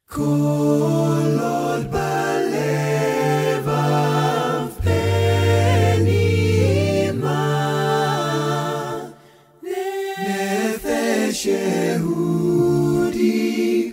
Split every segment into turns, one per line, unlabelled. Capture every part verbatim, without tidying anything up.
Kolot balevav penima nefesh Yehudi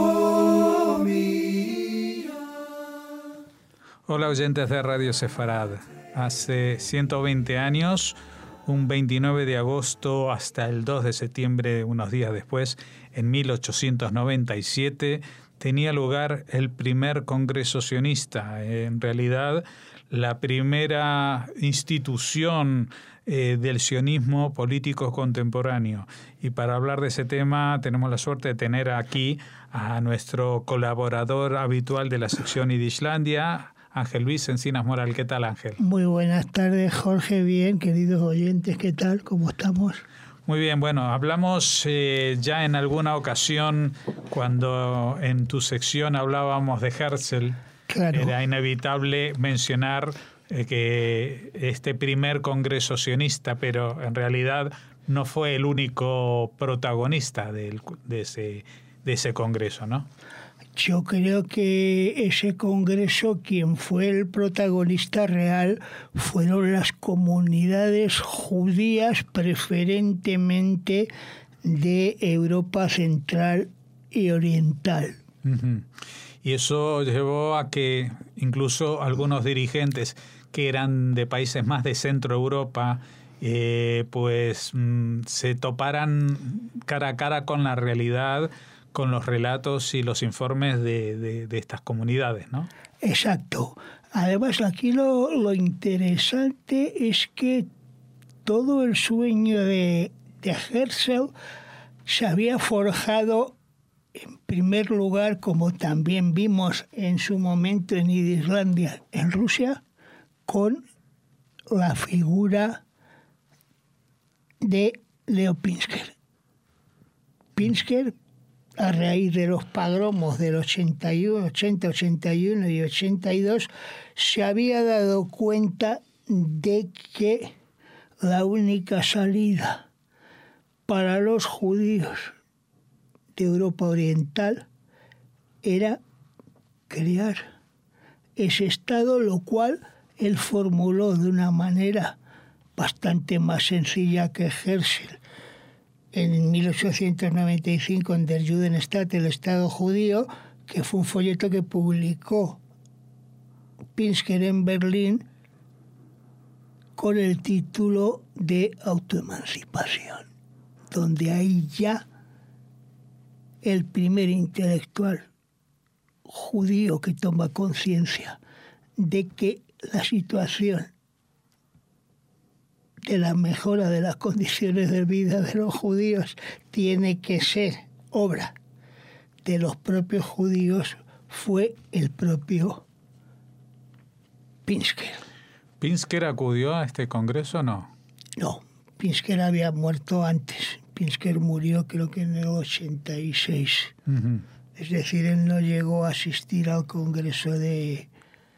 homia.
Hola oyentes de Radio Sefarad. Hace ciento veinte años, un veintinueve de agosto hasta el dos de septiembre, unos días después, en mil ochocientos noventa y siete, tenía lugar el primer Congreso Sionista. En realidad, la primera institución eh, del sionismo político contemporáneo. Y para hablar de ese tema tenemos la suerte de tener aquí a nuestro colaborador habitual de la sección Yidishlandia, Ángel Luis Encinas Moral. ¿Qué tal, Ángel?
Muy buenas tardes, Jorge. Bien, queridos oyentes, ¿qué tal? ¿Cómo estamos?
Muy bien, bueno, hablamos eh, ya en alguna ocasión cuando en tu sección hablábamos de Herzl.
Claro.
Era inevitable mencionar eh, que este primer congreso sionista, pero en realidad no fue el único protagonista del, de, ese, de ese congreso, ¿no?
Yo creo que ese congreso, quien fue el protagonista real, fueron las comunidades judías, preferentemente de Europa Central y Oriental.
Uh-huh. Y eso llevó a que incluso algunos dirigentes que eran de países más de Centro Europa, eh, pues mm, se toparan cara a cara con la realidad, con los relatos y los informes de, de, de estas comunidades, ¿no?
Exacto. Además, aquí lo, lo interesante es que todo el sueño de, de Herzl se había forjado, en primer lugar, como también vimos en su momento en Yidishlandia, en Rusia, con la figura de Leo Pinsker. Pinsker, a raíz de los pogromos del ochenta y uno, ochenta, ochenta y uno y ochenta y dos, se había dado cuenta de que la única salida para los judíos de Europa Oriental era crear ese Estado, lo cual él formuló de una manera bastante más sencilla que Herzl. En mil ochocientos noventa y cinco, en Der Judenstaat, el Estado judío, que fue un folleto que publicó Pinsker en Berlín con el título de Autoemancipación, donde ahí ya el primer intelectual judío que toma conciencia de que la situación de la mejora de las condiciones de vida de los judíos tiene que ser obra de los propios judíos, fue el propio Pinsker.
¿Pinsker acudió a este congreso o no?
No, Pinsker había muerto antes. Pinsker murió creo que en el ochenta y seis. Uh-huh. Es decir, él no llegó a asistir al congreso de...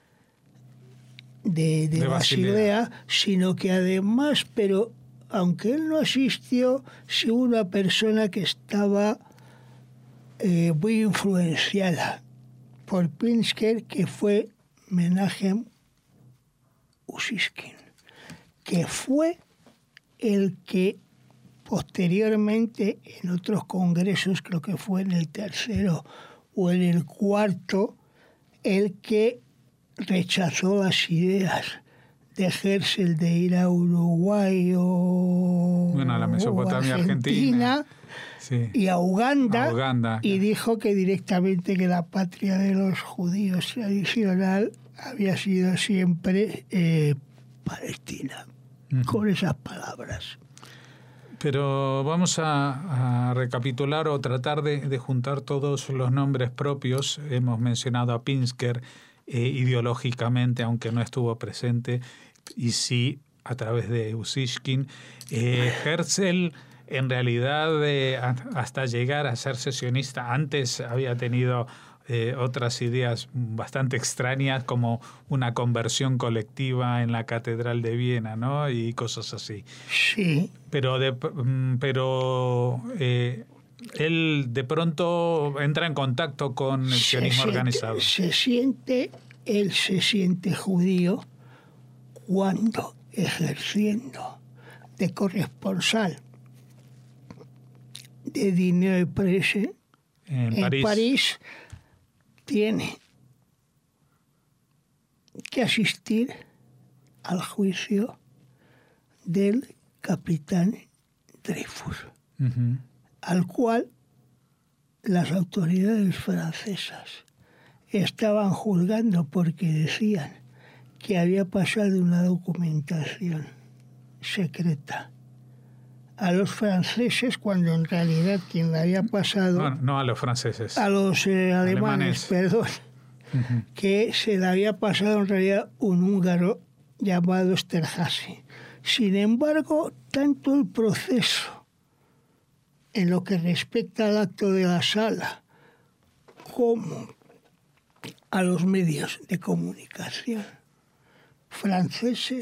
de, de, de Basilea, Basilea, sino que además, pero aunque él no asistió, sí hubo una persona que estaba eh, muy influenciada por Pinsker, que fue Menachem Ussishkin, que fue el que posteriormente en otros congresos, creo que fue en el tercero o en el cuarto, el que rechazó las ideas de Herzl de ir a Uruguay o,
bueno, a la Mesopotamia,
Argentina,
Argentina sí.
y a Uganda,
a Uganda,
y dijo que directamente que la patria de los judíos tradicional había sido siempre eh, Palestina, uh-huh. con esas palabras.
Pero vamos a, a recapitular o tratar de, de juntar todos los nombres propios. Hemos mencionado a Pinsker eh, ideológicamente, aunque no estuvo presente, y sí a través de Ussishkin. Eh, Herzl, en realidad, eh, hasta llegar a ser sesionista, antes había tenido eh, otras ideas bastante extrañas, como una conversión colectiva en la Catedral de Viena, ¿no? Y cosas así.
Sí.
Pero, de, pero eh, Él de pronto entra en contacto con el
Se
sionismo
siente-
organizado.
Se siente, él se siente judío cuando, ejerciendo de corresponsal de Dinero Presse
En,
en
París.
París, tiene que asistir al juicio del capitán Dreyfus,
Ujú.
al cual las autoridades francesas estaban juzgando porque decían que había pasado una documentación secreta a los franceses, cuando en realidad quien la había pasado
No, no a los franceses.
a los eh, alemanes,
Alemanes.
perdón,
Ujú.
que se le había pasado en realidad un húngaro llamado Esterházy. Sin embargo, tanto el proceso en lo que respecta al acto de la sala como a los medios de comunicación franceses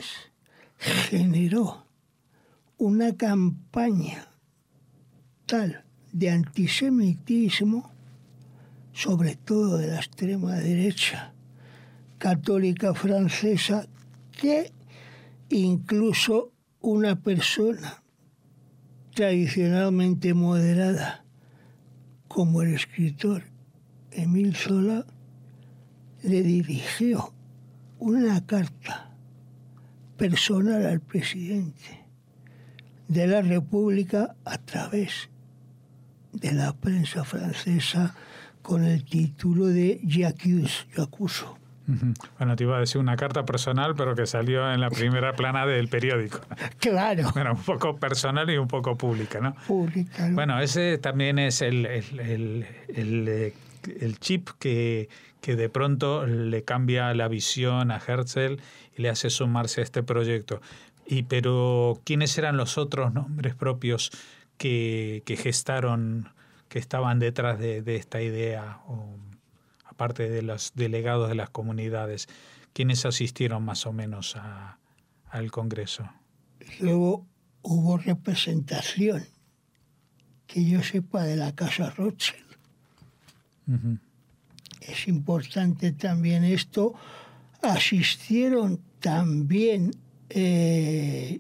generó una campaña tal de antisemitismo, sobre todo de la extrema derecha católica francesa, que incluso una persona tradicionalmente moderada como el escritor Émile Zola le dirigió una carta personal al presidente de la República a través de la prensa francesa con el título de J'accuse, yo acuso.
Ujú. Bueno, te iba a decir una carta personal, pero que salió en la primera plana del periódico.
Claro,
Bueno, un poco personal y un poco pública, ¿no?
pública, ¿no?
Bueno, ese también es el, el, el, el, eh, el chip que, que de pronto le cambia la visión a Herzl y le hace sumarse a este proyecto. Y pero, ¿quiénes eran los otros nombres propios que, que gestaron, que estaban detrás de, de esta idea, o, aparte de los delegados de las comunidades? ¿Quiénes asistieron más o menos a, al Congreso?
Luego hubo representación, que yo sepa, de la Casa Rothschild.
Uh-huh.
Es importante también esto. Asistieron también eh,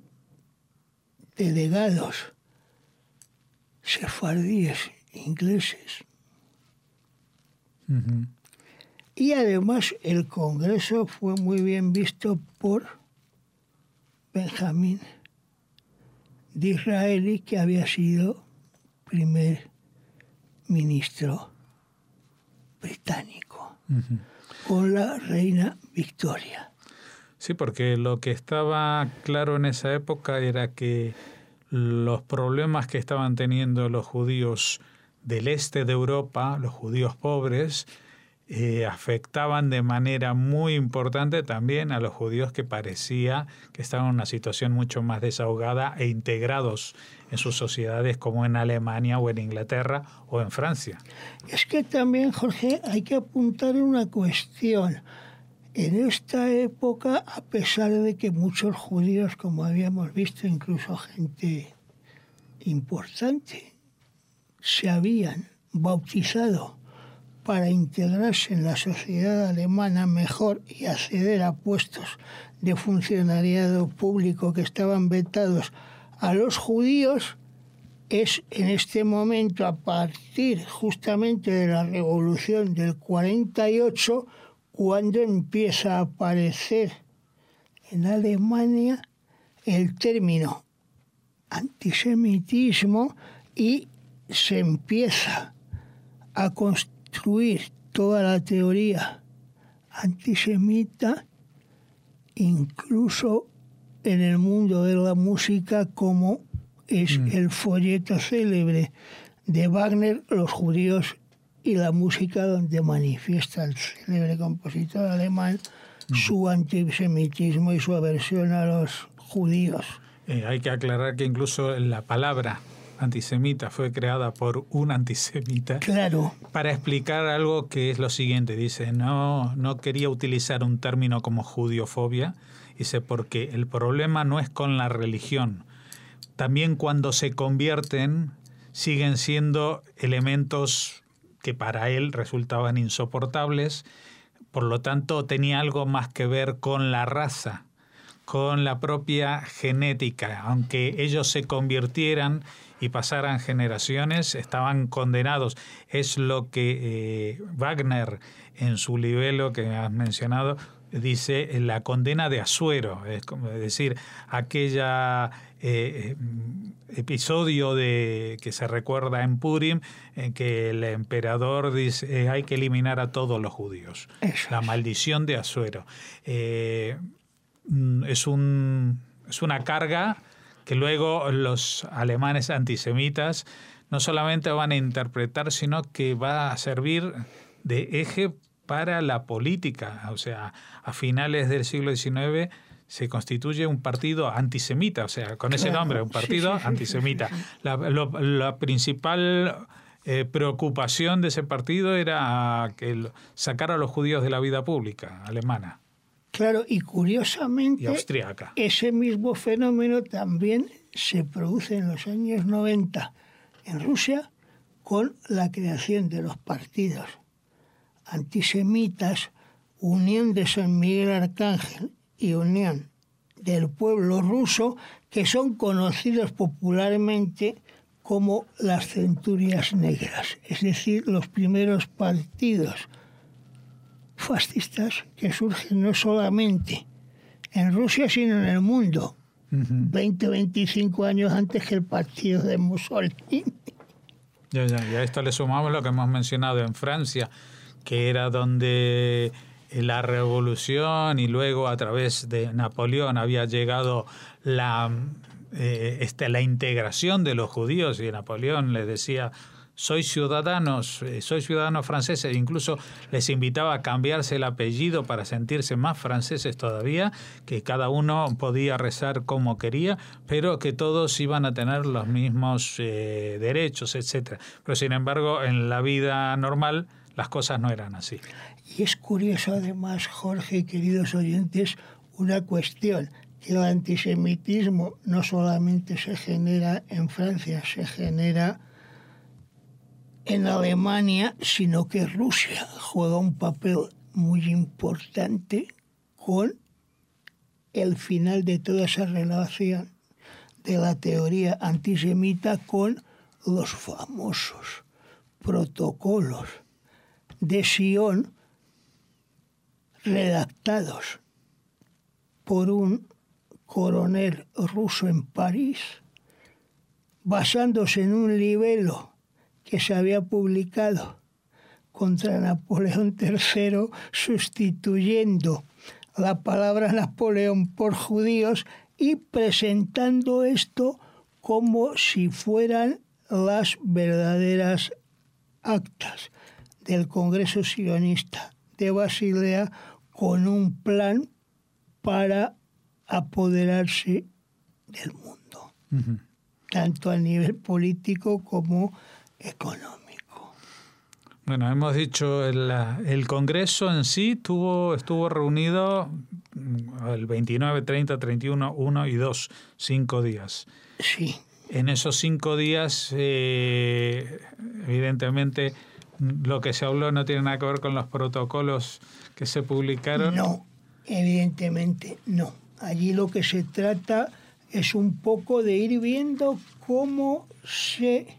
delegados sefardíes ingleses.
Uh-huh.
Y además el Congreso fue muy bien visto por Benjamín Disraeli, que había sido primer ministro británico,
Uh-huh.
con la reina Victoria.
Sí, porque lo que estaba claro en esa época era que los problemas que estaban teniendo los judíos del este de Europa, los judíos pobres, eh, afectaban de manera muy importante también a los judíos que parecía que estaban en una situación mucho más desahogada e integrados en sus sociedades, como en Alemania o en Inglaterra o en Francia.
Es que también, Jorge, hay que apuntar una cuestión. En esta época, a pesar de que muchos judíos, como habíamos visto, incluso gente importante, se habían bautizado para integrarse en la sociedad alemana mejor y acceder a puestos de funcionariado público que estaban vetados a los judíos, es en este momento, a partir justamente de la Revolución del cuarenta y ocho, cuando empieza a aparecer en Alemania el término antisemitismo y se empieza a construir toda la teoría antisemita, incluso en el mundo de la música, como es mm. el folleto célebre de Wagner, Los judíos y la música, donde manifiesta el célebre compositor alemán mm. su antisemitismo y su aversión a los judíos.
Eh, hay que aclarar que incluso la palabra antisemita fue creada por un antisemita.
Claro.
Para explicar algo que es lo siguiente. Dice, no, no quería utilizar un término como judiofobia. Dice, porque el problema no es con la religión. También cuando se convierten, siguen siendo elementos que para él resultaban insoportables. Por lo tanto, tenía algo más que ver con la raza, con la propia genética. Aunque ellos se convirtieran y pasaran generaciones, estaban condenados. Es lo que eh, Wagner, en su libelo que has mencionado, dice la condena de Asuero, es como decir, aquella eh, episodio de que se recuerda en Purim, en que el emperador dice eh, hay que eliminar a todos los judíos. Eso la es. Maldición de Asuero. Eh, es, un, es una carga que luego los alemanes antisemitas no solamente van a interpretar, sino que va a servir de eje para la política. O sea, a finales del siglo diecinueve se constituye un partido antisemita, o sea, con ese claro, nombre, un partido sí, sí, antisemita. Sí, sí, sí. La, lo, la principal eh, preocupación de ese partido era que sacar a los judíos de la vida pública alemana.
Claro, y curiosamente,
y austríaca.
Ese mismo fenómeno también se produce en los años noventa en Rusia con la creación de los partidos antisemitas, Unión de San Miguel Arcángel y Unión del Pueblo Ruso, que son conocidos popularmente como las centurias negras, es decir, los primeros partidos fascistas que surgen no solamente en Rusia, sino en el mundo, uh-huh. veinte, veinticinco años antes que el partido de Mussolini.
Ya, ya, y a esto le sumamos lo que hemos mencionado en Francia, que era donde la revolución y luego a través de Napoleón había llegado la, eh, este, la integración de los judíos, y Napoleón les decía: sois ciudadanos, eh, sois ciudadanos franceses, incluso les invitaba a cambiarse el apellido para sentirse más franceses todavía, que cada uno podía rezar como quería, pero que todos iban a tener los mismos eh, derechos, etcétera. Pero sin embargo, en la vida normal las cosas no eran así.
Y es curioso además, Jorge y queridos oyentes, una cuestión, que el antisemitismo no solamente se genera en Francia, se genera en Alemania, sino que Rusia juega un papel muy importante con el final de toda esa relación de la teoría antisemita con los famosos protocolos de Sion redactados por un coronel ruso en París, basándose en un libelo que se había publicado contra Napoleón tercero, sustituyendo la palabra Napoleón por judíos y presentando esto como si fueran las verdaderas actas del Congreso Sionista de Basilea, con un plan para apoderarse del mundo, uh-huh. tanto a nivel político como económico.
Bueno, hemos dicho, el, el Congreso en sí tuvo, estuvo reunido el veintinueve, treinta, treinta y uno, uno y dos, cinco días.
Sí.
En esos cinco días, eh, evidentemente, lo que se habló no tiene nada que ver con los protocolos que se publicaron.
No, evidentemente no. Allí lo que se trata es un poco de ir viendo cómo se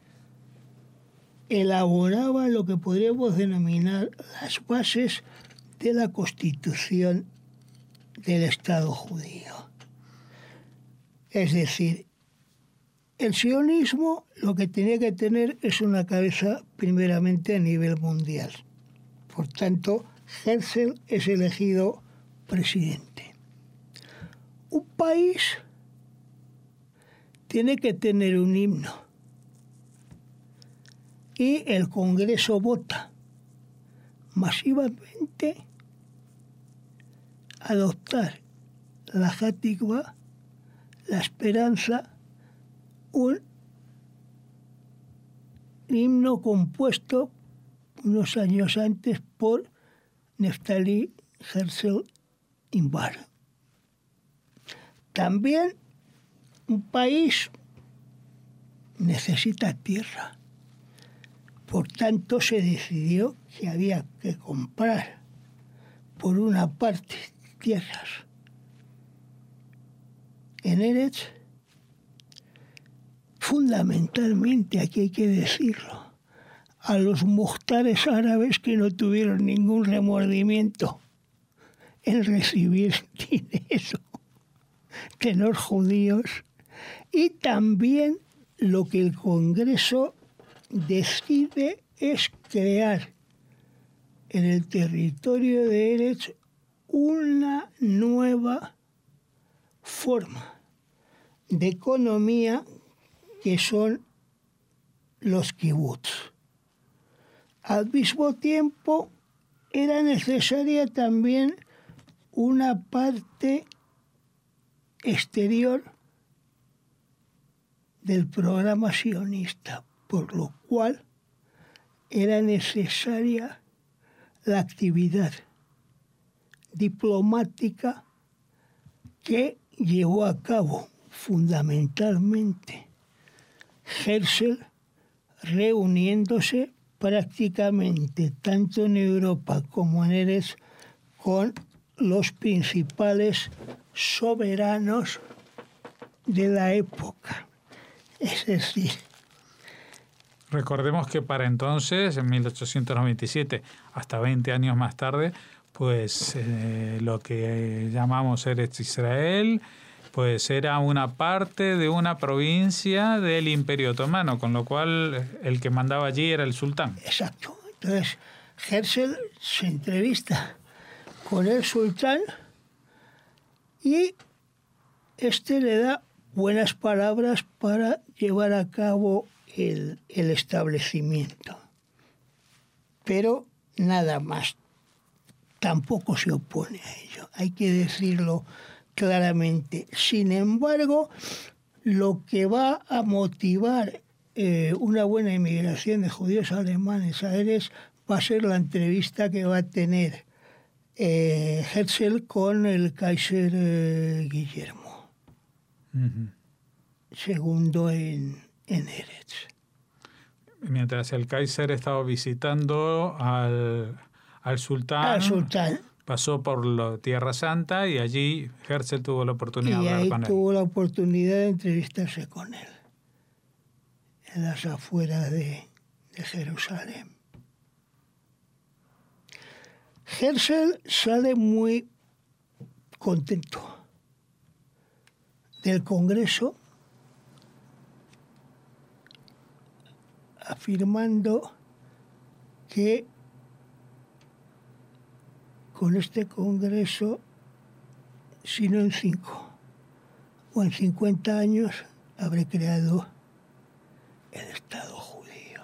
elaboraba lo que podríamos denominar las bases de la Constitución del Estado judío. Es decir, el sionismo lo que tenía que tener es una cabeza primeramente a nivel mundial. Por tanto, Herzl es elegido presidente. Un país tiene que tener un himno y el Congreso vota masivamente adoptar la Hatikvá, la esperanza, un himno compuesto unos años antes por Neftali Herzl Imbar. También un país necesita tierra. Por tanto, se decidió que había que comprar, por una parte, tierras en Eretz, fundamentalmente, aquí hay que decirlo, a los muhtares árabes que no tuvieron ningún remordimiento en recibir dinero de los judíos, y también lo que el Congreso decide es crear en el territorio de Eretz una nueva forma de economía que son los kibutz. Al mismo tiempo, era necesaria también una parte exterior del programa sionista, por lo cual era necesaria la actividad diplomática que llevó a cabo fundamentalmente Herzl, reuniéndose prácticamente tanto en Europa como en Eretz con los principales soberanos de la época. Es decir,
recordemos que para entonces, en mil ochocientos noventa y siete, hasta veinte años más tarde, pues eh, lo que llamamos Eretz Israel, pues era una parte de una provincia del Imperio Otomano, con lo cual el que mandaba allí era el sultán.
Exacto. Entonces, Herzl se entrevista con el sultán y este le da buenas palabras para llevar a cabo el, el establecimiento. Pero nada más. Tampoco se opone a ello. Hay que decirlo claramente. Sin embargo, lo que va a motivar eh, una buena inmigración de judíos alemanes a Eretz va a ser la entrevista que va a tener eh, Herzl con el Kaiser eh, Guillermo
Uh-huh.
segundo en, en Eretz.
Mientras el Kaiser estaba visitando al, al sultán,
Al sultán.
pasó por la Tierra Santa y allí Herzl tuvo la oportunidad
Y
de hablar
ahí
con él.
tuvo la oportunidad de entrevistarse con él, en las afueras de, de Jerusalén. Herzl sale muy contento del Congreso, afirmando que con este Congreso, si no en cinco o en cincuenta años, habré creado el Estado judío.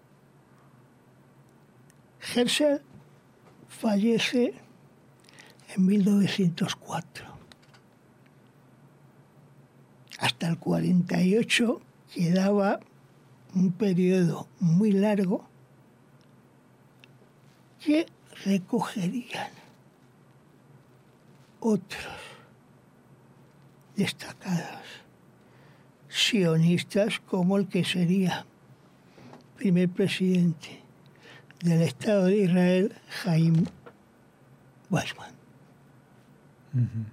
Herzl fallece en mil novecientos cuatro. Hasta el cuarenta y ocho quedaba un periodo muy largo que recogerían otros destacados sionistas, como el que sería primer presidente del Estado de Israel, Chaim Weizmann.
Uh-huh.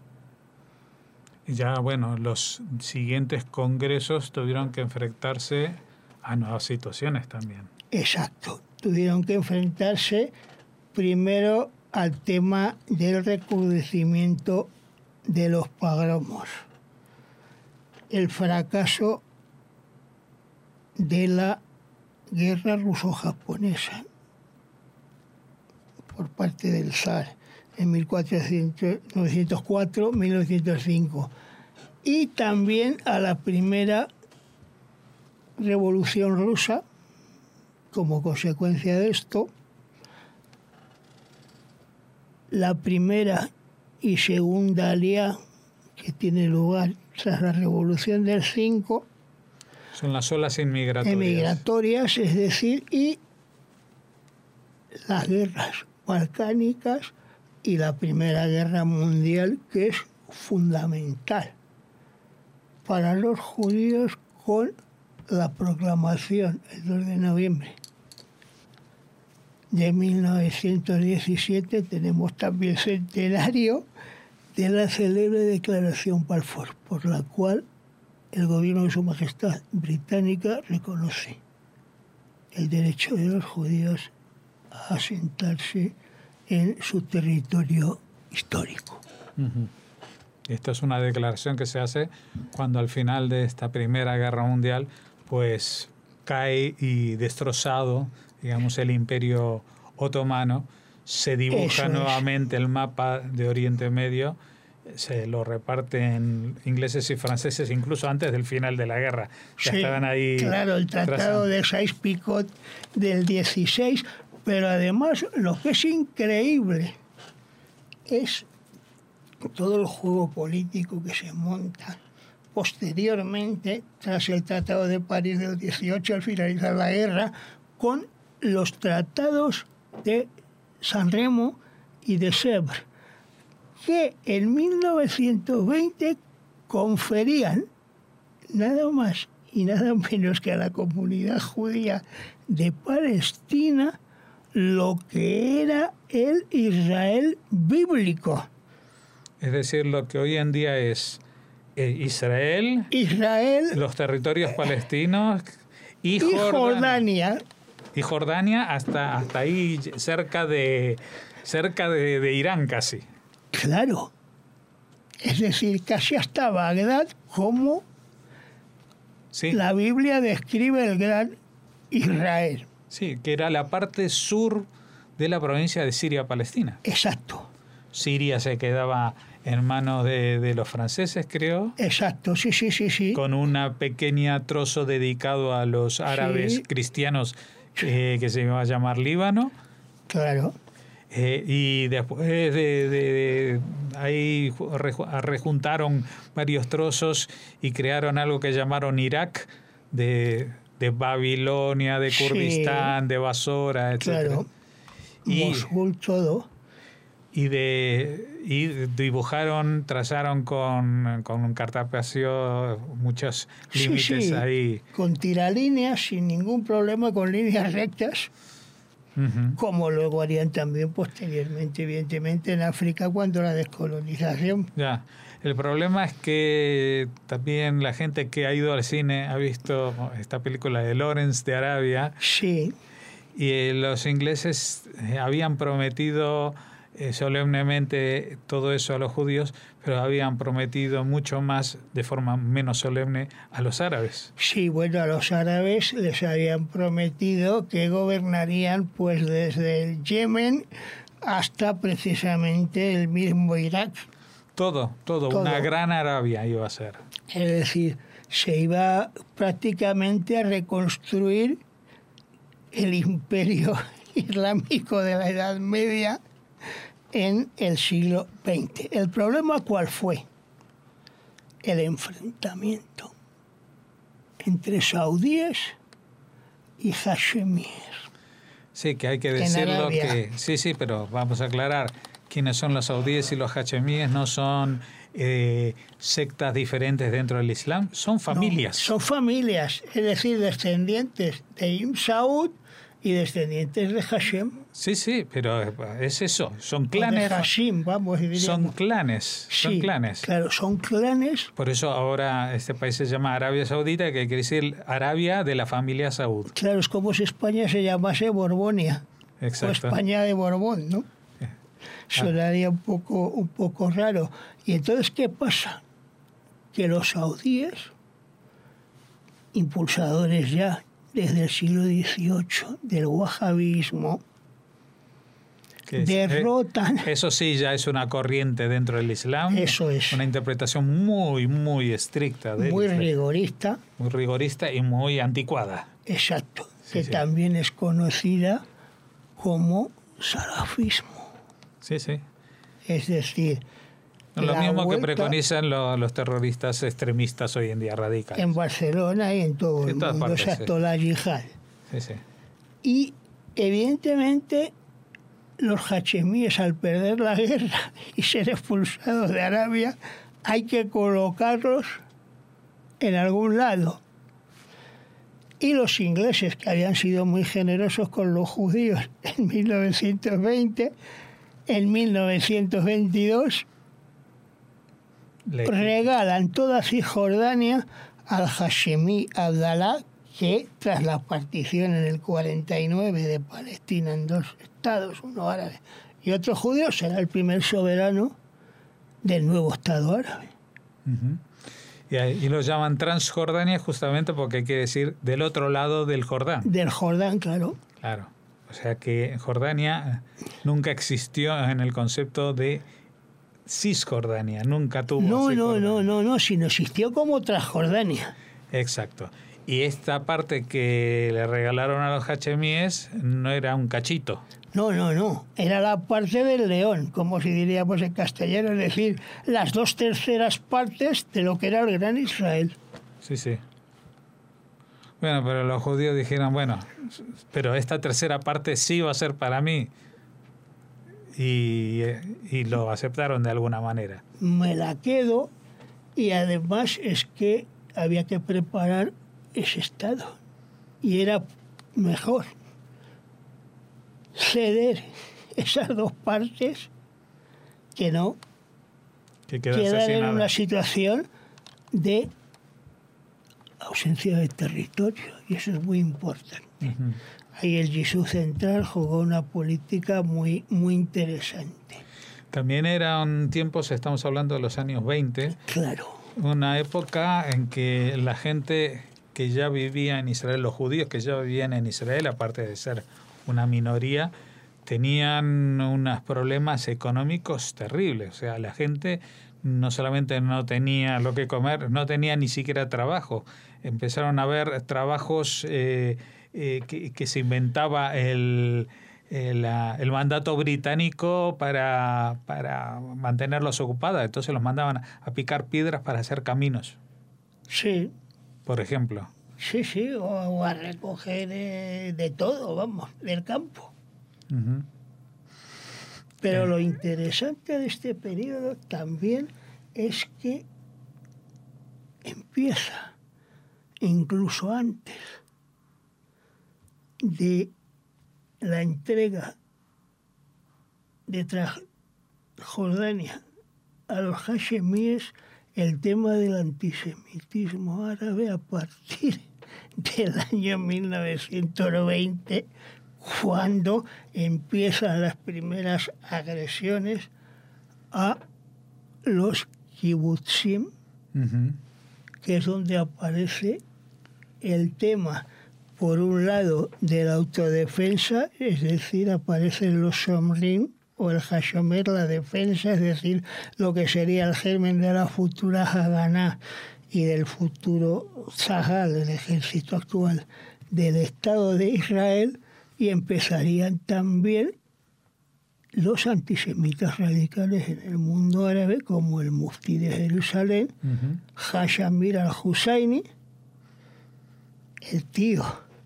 Y ya, bueno, los siguientes congresos tuvieron que enfrentarse a nuevas situaciones también.
Exacto. Tuvieron que enfrentarse primero al tema del recrudecimiento de los pogromos, el fracaso de la guerra ruso-japonesa por parte del zar en mil novecientos cuatro a mil novecientos cinco, y también a la primera revolución rusa. Como consecuencia de esto, la primera y segunda alía que tiene lugar tras la revolución del cinco
son las olas inmigratorias.
emigratorias, es decir, y las guerras balcánicas y la Primera Guerra Mundial, que es fundamental para los judíos con la proclamación, el dos de noviembre de mil novecientos diecisiete, tenemos también el centenario de la célebre Declaración Balfour, por la cual el gobierno de Su Majestad Británica reconoce el derecho de los judíos a asentarse en su territorio histórico.
Uh-huh. Esta es una declaración que se hace cuando al final de esta Primera Guerra Mundial pues cae y destrozado, digamos, el Imperio Otomano, se dibuja
Eso
nuevamente
es.
el mapa de Oriente Medio, se lo reparten ingleses y franceses incluso antes del final de la guerra. Ya
Sí,
estaban ahí.
claro, el Tratado
trazando.
de Sykes-Picot del dieciséis, pero además lo que es increíble es todo el juego político que se monta posteriormente, tras el Tratado de París del dieciocho, al finalizar la guerra, con los tratados de San Remo y de Sèvres, que en mil novecientos veinte conferían nada más y nada menos que a la comunidad judía de Palestina lo que era el Israel bíblico.
Es decir, lo que hoy en día es eh, Israel,
Israel
los territorios palestinos y,
y
Jordania.
Jordania.
Y Jordania hasta, hasta ahí cerca de cerca de, de Irán casi.
Claro. Es decir, casi hasta Bagdad, como
Sí,
la Biblia describe el gran Israel.
sí, que era la parte sur de la provincia de Siria-Palestina.
Exacto.
Siria se quedaba en manos de, de los franceses, creo,
Exacto, sí, sí, sí, sí.
con una pequeña trozo dedicado a los árabes
Sí.
cristianos eh, que se iba a llamar Líbano.
Claro.
Eh, y después de, de- de- ahí reju- rejuntaron varios trozos y crearon algo que llamaron Irak, de, de Babilonia, de
Sí.
Kurdistán, de Basora, etcétera.
Claro.
Y,
Mosul, todo.
y de y dibujaron, trazaron con, con un cartapacio muchos
Sí,
límites
sí,
ahí.
con tiralíneas, sin ningún problema, con líneas rectas,
Ujú.
como luego harían también posteriormente, evidentemente, en África cuando la descolonización.
Ya. El problema es que también la gente que ha ido al cine ha visto esta película de Lawrence de Arabia
Sí,
y eh, los ingleses eh, habían prometido eh, solemnemente todo eso a los judíos, pero habían prometido mucho más de forma menos solemne a los árabes.
sí, bueno, a los árabes les habían prometido que gobernarían pues desde el Yemen hasta precisamente el mismo Irak.
Todo, todo,
Todo.
una gran Arabia iba a ser.
Es decir, se iba prácticamente a reconstruir el imperio islámico de la Edad Media en el siglo veinte. ¿El problema cuál fue? El enfrentamiento entre saudíes y hashemíes.
Sí, que hay que
En
decirlo
Arabia.
que... Sí, sí, pero vamos a aclarar. Quiénes son los saudíes y los hachemíes no son eh, sectas diferentes dentro del Islam, son familias.
No, son familias, es decir, descendientes de Ibn Saud y descendientes de Hashem.
Sí, sí, pero es eso, son
O
clanes.
de Hashim, vamos, diríamos.
Son clanes, son
Sí,
clanes.
Claro, son clanes.
Por eso ahora este país se llama Arabia Saudita, que quiere decir Arabia de la familia Saud.
Claro, es como si España se llamase Borbonia.
Exacto.
O España de Borbón, ¿no?
Eh,
Sonaría un poco, un poco raro. Y entonces, ¿qué pasa? Que los saudíes, impulsadores ya desde el siglo dieciocho del wahabismo,
que es-
derrotan.
eh, eso sí, ya es una corriente dentro del Islam.
Eso es.
Una interpretación muy, muy estricta, del
muy
Islam,
rigorista,
muy rigorista y muy anticuada.
exacto,
Sí,
que
sí.
también es conocida como salafismo.
Sí, sí.
Es decir,
Lo
la
mismo que
vuelta
preconizan lo- los terroristas extremistas hoy en día radicales.
en Barcelona y en todo
Sí,
el
en todas
mundo,
partes,
exacto,
sí.
la yihad.
Sí, sí.
Y evidentemente los hachemíes, al perder la guerra y ser expulsados de Arabia, hay que colocarlos en algún lado. y los ingleses, que habían sido muy generosos con los judíos en mil novecientos veinte, en mil novecientos veintidós
Le...
regalan toda Cisjordania al Hashemí Abdalá, que tras la partición en el cuarenta y nueve de Palestina en dos estados, uno árabe y otro judío, será el primer soberano del nuevo Estado árabe.
Uh-huh. Y, y lo llaman Transjordania justamente porque quiere decir del otro lado del Jordán.
Del Jordán, claro.
Claro. O sea que Jordania nunca existió en el concepto de Cisjordania, nunca tuvo
No, no,
Cisjordania.
no, no, no, sino existió como Transjordania.
Exacto. Y esta parte que le regalaron a los hachemíes no era un cachito.
No, no, no. Era la parte del león, como si diríamos en castellano, es decir, las dos terceras partes de lo que era el Gran Israel.
Sí, sí. Bueno, pero los judíos dijeron, bueno, pero esta tercera parte sí va a ser para mí. Y, y lo aceptaron de alguna manera.
Me la quedo, y además es que había que preparar ese Estado. Y era mejor ceder esas dos partes que no
Que
quedar en una situación de ausencia de territorio, y eso es muy importante.
Uh-huh.
Ahí el Yishuv Central jugó una política muy, muy interesante.
También eran tiempos, estamos hablando de los años veinte,
Claro.
una época en que la gente que ya vivía en Israel, los judíos que ya vivían en Israel, aparte de ser una minoría, tenían unos problemas económicos terribles. O sea, la gente no solamente no tenía lo que comer, no tenía ni siquiera trabajo. Empezaron a haber trabajos eh, eh, que, que se inventaba el, el, el mandato británico para, para mantenerlos ocupados. Entonces los mandaban a picar piedras para hacer caminos,
Sí,
por ejemplo.
sí, sí, o, o a recoger eh, de todo, vamos, del campo.
Uh-huh.
Pero
Eh.
lo interesante de este periodo también es que empieza, incluso antes de la entrega de Transjordania a los hashemíes, el tema del antisemitismo árabe a partir del año mil novecientos veinte, cuando empiezan las primeras agresiones a los kibutzim,
Uh-huh.
que es donde aparece el tema, por un lado, de la autodefensa, es decir, aparecen los shomrim, o el hashomer, la defensa, es decir, lo que sería el germen de la futura Haganá y del futuro Tzahal, el ejército actual del Estado de Israel, y empezarían también los antisemitas radicales en el mundo árabe, como el muftí de Jerusalén,
Uh-huh.
Hashamir al-Husayni, el tío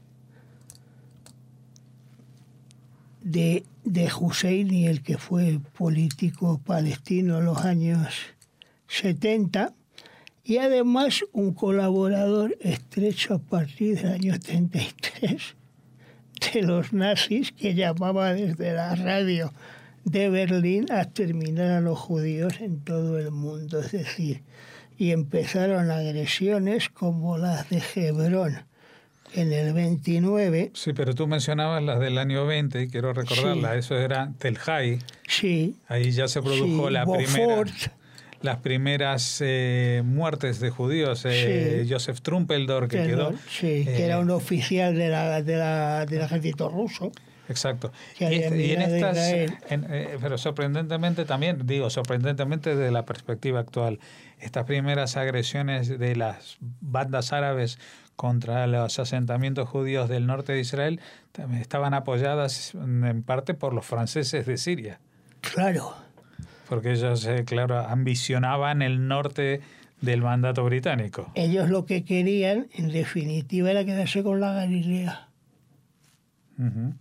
de, de Husseini, el que fue político palestino en los años setenta, y además un colaborador estrecho a partir del año treinta y tres de los nazis, que llamaba desde la radio de Berlín a exterminar a los judíos en todo el mundo. Es decir, y empezaron agresiones como las de Hebrón en el veintinueve.
Sí, pero tú mencionabas las del año veinte, y quiero recordarlas.
Sí.
Eso era Tel Hai.
Sí.
Ahí ya se produjo
Sí,
la
Beaufort.
primera, las primeras eh, muertes de judíos. Eh,
Sí.
Joseph Trumpeldor, que
Perdón,
quedó...
sí,
eh,
que era un oficial de la, de la, del ejército ruso.
Exacto.
Que
Y,
había
este- y en
emigrado de
estas,
Israel.
en, eh, pero sorprendentemente también, digo, sorprendentemente desde la perspectiva actual, estas primeras agresiones de las bandas árabes contra los asentamientos judíos del norte de Israel también estaban apoyadas en parte por los franceses de Siria,
Claro.
porque ellos, eh, claro, ambicionaban el norte del mandato británico.
Ellos lo que querían, en definitiva, era quedarse con la Galilea.
Ujú.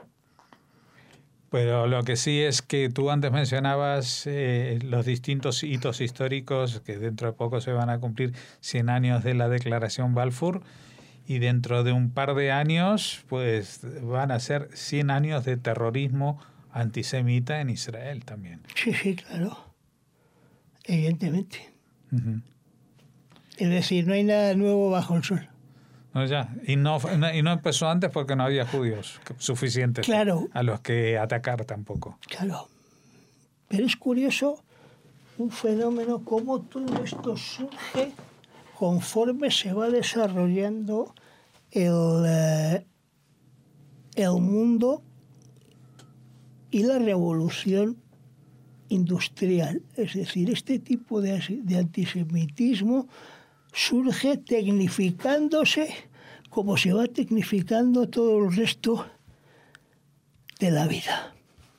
Pero lo que sí es que tú antes mencionabas eh, los distintos hitos históricos que dentro de poco se van a cumplir cien años de la Declaración Balfour, y dentro de un par de años pues van a ser cien años de terrorismo antisemita en Israel también.
Sí, sí, claro. Evidentemente.
Uh-huh.
Es decir, no hay nada nuevo bajo el sol.
No, ya. Y no, y no empezó antes porque no había judíos suficientes,
claro,
a los que atacar tampoco.
Claro. Pero es curioso un fenómeno como todo esto surge conforme se va desarrollando el, eh, el mundo y la revolución industrial. Es decir, este tipo de, de antisemitismo surge tecnificándose como se va tecnificando todo el resto de la vida.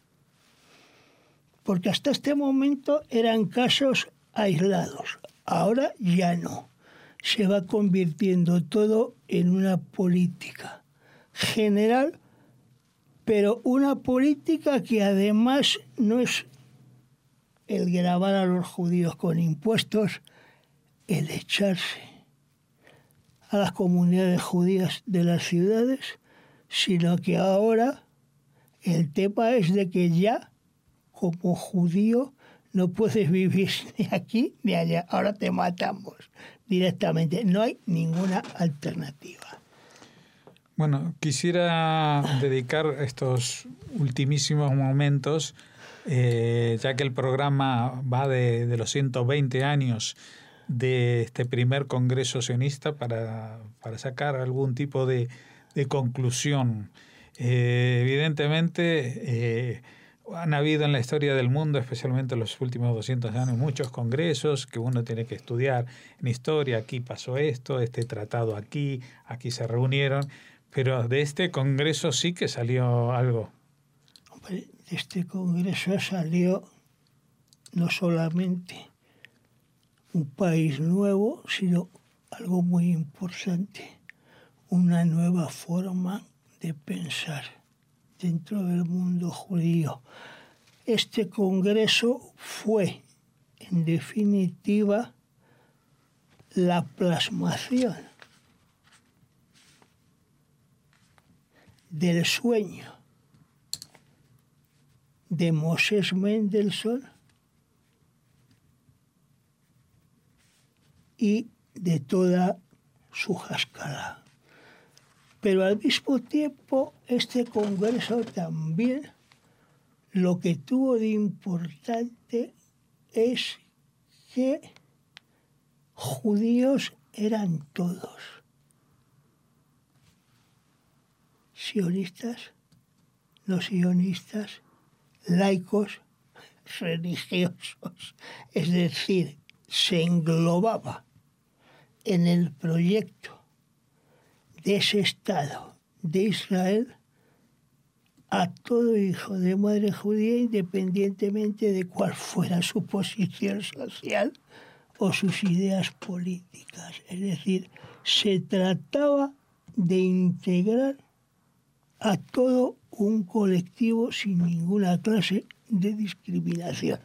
Porque hasta este momento eran casos aislados, ahora ya no. Se va convirtiendo todo en una política general, pero una política que además no es el gravar a los judíos con impuestos, el echarse a las comunidades judías de las ciudades, sino que ahora el tema es de que ya como judío no puedes vivir ni aquí ni allá, ahora te matamos directamente, no hay ninguna alternativa.
Bueno, quisiera dedicar estos ultimísimos momentos, eh, ya que el programa va de, de los ciento veinte años de este primer Congreso Sionista, para, para sacar algún tipo de, de conclusión. Eh, evidentemente, eh, han habido en la historia del mundo, especialmente en los últimos doscientos años, muchos congresos que uno tiene que estudiar en historia. Aquí pasó esto, este tratado aquí, aquí se reunieron, pero de este congreso sí que salió algo.
Hombre, de este congreso salió no solamente un país nuevo, sino algo muy importante, una nueva forma de pensar dentro del mundo judío. Este congreso fue, en definitiva, la plasmación del sueño de Moses Mendelssohn y de toda su Haskalah. Pero al mismo tiempo, este congreso también lo que tuvo de importante es que judíos eran todos. Sionistas, no sionistas, laicos, religiosos. Es decir, se englobaba en el proyecto de ese Estado de Israel a todo hijo de madre judía, independientemente de cuál fuera su posición social o sus ideas políticas. Es decir, se trataba de integrar a todo un colectivo sin ninguna clase de discriminación.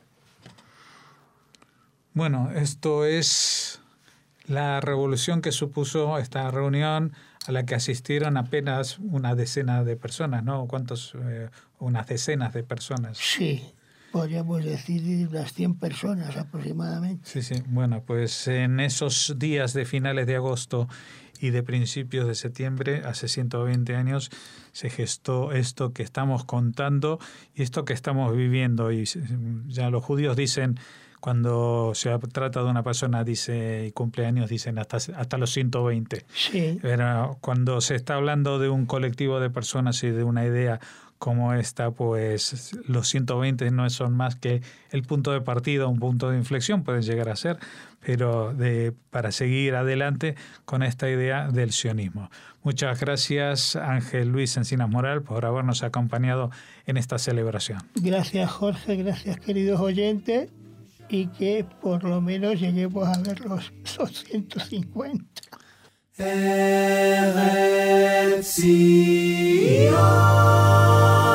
Bueno, esto es la revolución que supuso esta reunión, a la que asistieron apenas una decena de personas, ¿no? ¿Cuántos? Eh, unas decenas de personas.
Sí, podríamos decir unas cien personas aproximadamente.
Sí, sí. Bueno, pues en esos días de finales de agosto y de principios de septiembre, hace ciento veinte años, se gestó esto que estamos contando y esto que estamos viviendo. Y ya los judíos dicen, cuando se trata de una persona dice y cumpleaños, dicen hasta, hasta los ciento veinte.
Sí.
Pero cuando se está hablando de un colectivo de personas y de una idea como esta, pues los ciento veinte no son más que el punto de partida, un punto de inflexión, pueden llegar a ser, pero de, para seguir adelante con esta idea del sionismo. Muchas gracias, Ángel Luis Encinas Moral, por habernos acompañado en esta celebración.
Gracias, Jorge, gracias, queridos oyentes, y que por lo menos lleguemos a ver los doscientos cincuenta.
Eretz Zion.